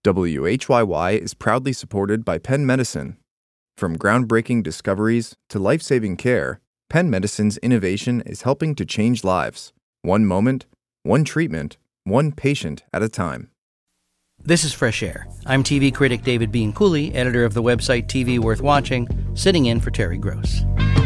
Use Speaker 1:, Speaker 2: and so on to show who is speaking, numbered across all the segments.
Speaker 1: WHYY is proudly supported by Penn Medicine. From groundbreaking discoveries to life-saving care, Penn Medicine's innovation is helping to change lives. One moment, one treatment, one patient at a time.
Speaker 2: This is Fresh Air. I'm TV critic David Bianculli, editor of the website TV Worth Watching, sitting in for Terry Gross.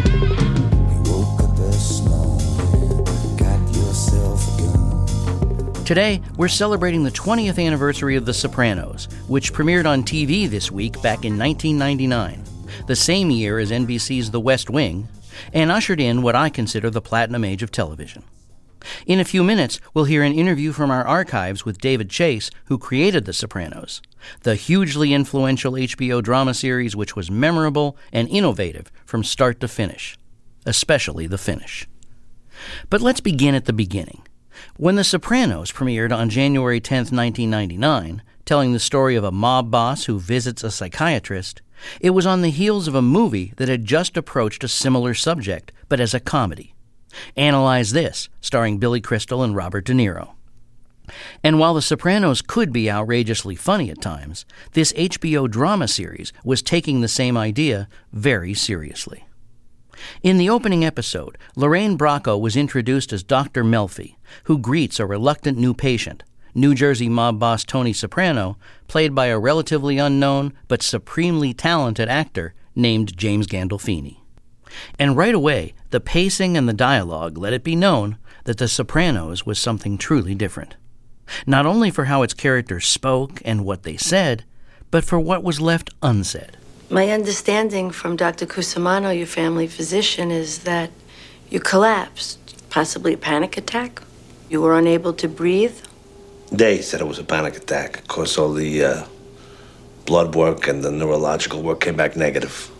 Speaker 2: Today, we're celebrating the 20th anniversary of The Sopranos, which premiered on TV this week back in 1999, the same year as NBC's The West Wing, and ushered in what I consider the platinum age of television. In a few minutes, we'll hear an interview from our archives with David Chase, who created The Sopranos, the hugely influential HBO drama series which was memorable and innovative from start to finish, especially the finish. But let's begin at the beginning. When The Sopranos premiered on January 10, 1999, telling the story of a mob boss who visits a psychiatrist, it was on the heels of a movie that had just approached a similar subject, but as a comedy. Analyze This, starring Billy Crystal and Robert De Niro. And while The Sopranos could be outrageously funny at times, this HBO drama series was taking the same idea very seriously. In the opening episode, Lorraine Bracco was introduced as Dr. Melfi, who greets a reluctant new patient, New Jersey mob boss Tony Soprano, played by a relatively unknown but supremely talented actor named James Gandolfini. And right away, the pacing and the dialogue let it be known that The Sopranos was something truly different. Not only for how its characters spoke and what they said, but for what was left unsaid.
Speaker 3: My understanding from Dr. Cusimano, your family physician, is that you collapsed, possibly a panic attack. You were unable to breathe.
Speaker 4: They said it was a panic attack. Of course, all the blood work and the neurological work came back negative.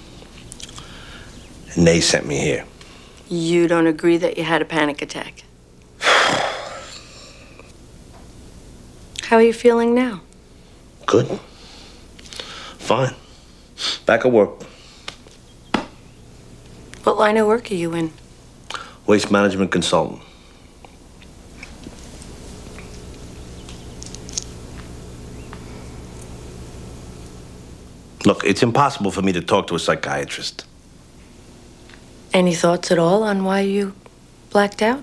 Speaker 4: And they sent me here.
Speaker 3: You don't agree that you had a panic attack? How are you feeling now?
Speaker 4: Good. Fine. Back at work.
Speaker 3: What line of work are you in?
Speaker 4: Waste management consultant. Look, it's impossible for me to talk to a psychiatrist.
Speaker 3: Any thoughts at all on why you blacked out?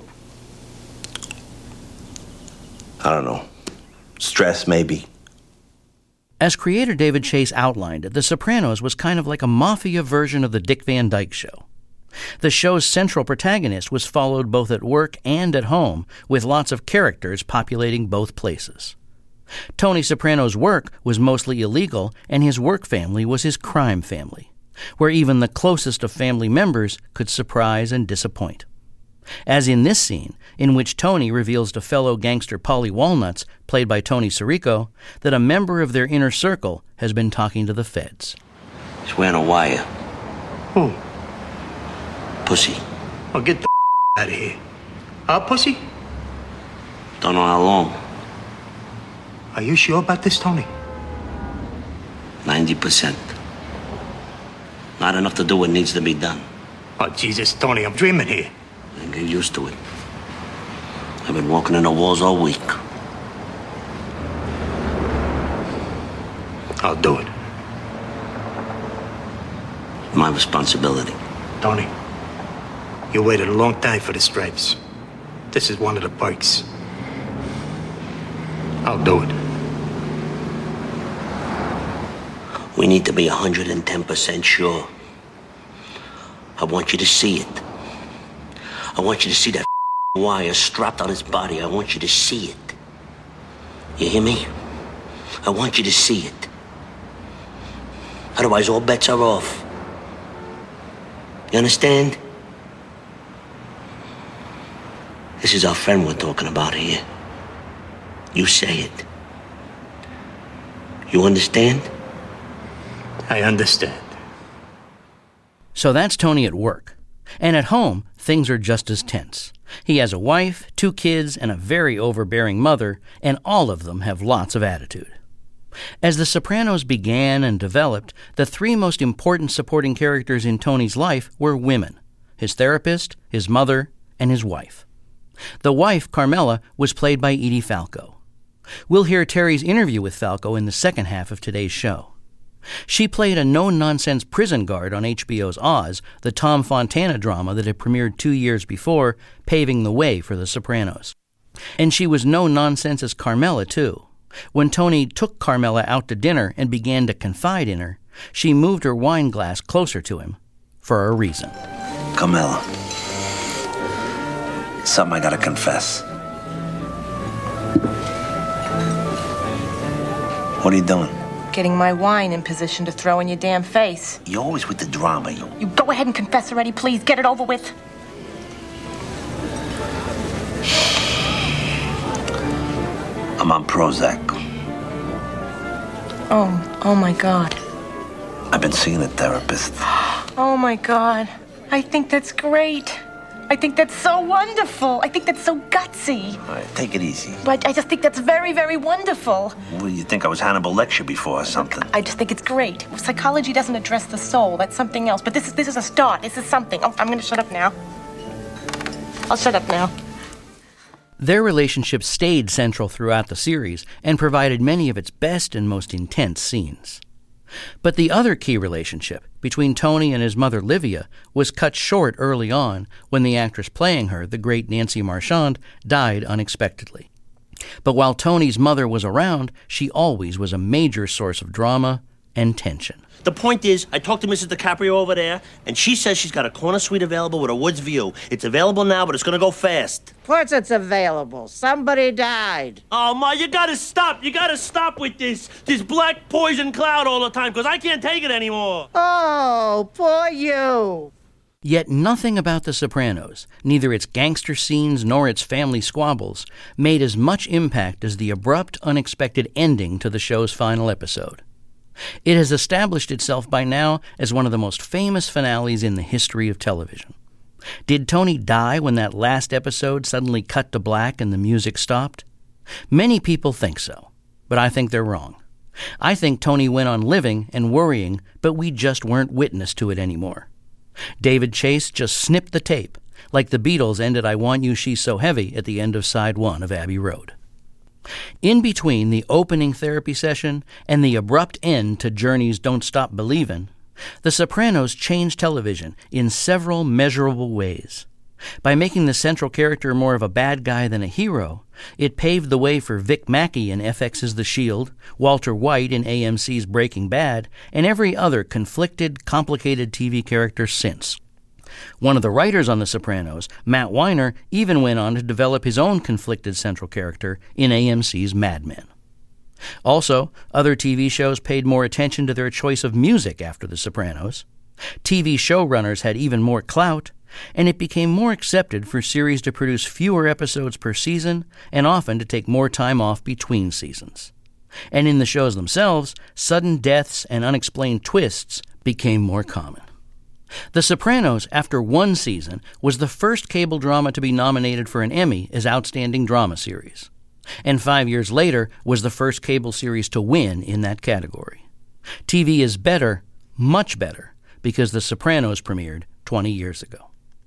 Speaker 4: I don't know. Stress, maybe.
Speaker 2: As creator David Chase outlined it, The Sopranos was kind of like a mafia version of the Dick Van Dyke Show. The show's central protagonist was followed both at work and at home, with lots of characters populating both places. Tony Soprano's work was mostly illegal, and his work family was his crime family, where even the closest of family members could surprise and disappoint. As in this scene, in which Tony reveals to fellow gangster Paulie Walnuts, played by Tony Sirico, that a member of their inner circle has been talking to the feds.
Speaker 5: He's wearing a wire.
Speaker 6: Who?
Speaker 5: Pussy.
Speaker 6: Oh, get the out of here. Pussy?
Speaker 5: Don't know how long.
Speaker 6: Are you sure about this, Tony?
Speaker 5: 90%. Not enough to do what needs to be done.
Speaker 6: Oh, Jesus, Tony, I'm dreaming here.
Speaker 5: And get used to it. I've been walking in the walls all week.
Speaker 6: I'll do it.
Speaker 5: My responsibility.
Speaker 6: Tony, you waited a long time for the stripes. This is one of the perks. I'll do it.
Speaker 5: We need to be 110% sure. I want you to see it. I want you to see that wire strapped on his body. I want you to see it. You hear me? I want you to see it. Otherwise, all bets are off. You understand? This is our friend we're talking about here. You say it. You understand?
Speaker 6: I understand.
Speaker 2: So that's Tony at work. And at home, things are just as tense. He has a wife, 2 kids, and a very overbearing mother, and all of them have lots of attitude. As The Sopranos began and developed, the 3 most important supporting characters in Tony's life were women: his therapist, his mother, and his wife. The wife, Carmela, was played by Edie Falco. We'll hear Terry's interview with Falco in the second half of today's show. She played a no-nonsense prison guard on HBO's Oz, the Tom Fontana drama that had premiered 2 years before, paving the way for The Sopranos. And she was no-nonsense as Carmela, too. When Tony took Carmela out to dinner and began to confide in her, she moved her wine glass closer to him for a reason.
Speaker 4: Carmela, something I gotta confess. What are you doing?
Speaker 7: Getting my wine in position to throw in your damn face.
Speaker 4: You're always with the drama.
Speaker 7: You go ahead and confess already, please. Get it over with.
Speaker 4: I'm on Prozac.
Speaker 7: Oh my God.
Speaker 4: I've been seeing a therapist.
Speaker 7: Oh my God. I think that's great. I think that's so wonderful. I think that's so gutsy.
Speaker 4: All right, take it easy.
Speaker 7: But I just think that's very, very wonderful.
Speaker 4: Well, you think I was Hannibal Lecter before or something?
Speaker 7: I just think it's great. Psychology doesn't address the soul. That's something else. But this is a start. This is something. Oh, I'm going to shut up now. I'll shut up now.
Speaker 2: Their relationship stayed central throughout the series and provided many of its best and most intense scenes. But the other key relationship, between Tony and his mother Livia, was cut short early on when the actress playing her, the great Nancy Marchand, died unexpectedly. But while Tony's mother was around, she always was a major source of drama and tension.
Speaker 5: The point is, I talked to Mrs. DiCaprio over there, and she says she's got a corner suite available with a woods view. It's available now, but it's gonna go fast.
Speaker 8: Of course it's available. Somebody died.
Speaker 5: Oh, Ma, you gotta stop. You gotta stop with this black poison cloud all the time, because I can't take it anymore.
Speaker 8: Oh, poor you.
Speaker 2: Yet nothing about The Sopranos, neither its gangster scenes nor its family squabbles, made as much impact as the abrupt, unexpected ending to the show's final episode. It has established itself by now as one of the most famous finales in the history of television. Did Tony die when that last episode suddenly cut to black and the music stopped? Many people think so, but I think they're wrong. I think Tony went on living and worrying, but we just weren't witness to it anymore. David Chase just snipped the tape, like the Beatles ended I Want You, She's So Heavy at the end of side 1 of Abbey Road. In between the opening therapy session and the abrupt end to Journey's Don't Stop Believin', The Sopranos changed television in several measurable ways. By making the central character more of a bad guy than a hero, it paved the way for Vic Mackey in FX's The Shield, Walter White in AMC's Breaking Bad, and every other conflicted, complicated TV character since. One of the writers on The Sopranos, Matt Weiner, even went on to develop his own conflicted central character in AMC's Mad Men. Also, other TV shows paid more attention to their choice of music after The Sopranos. TV showrunners had even more clout, and it became more accepted for series to produce fewer episodes per season and often to take more time off between seasons. And in the shows themselves, sudden deaths and unexplained twists became more common. The Sopranos, after one season, was the first cable drama to be nominated for an Emmy as Outstanding Drama Series. And 5 years later was the first cable series to win in that category. TV is better, much better, because The Sopranos premiered 20 years ago.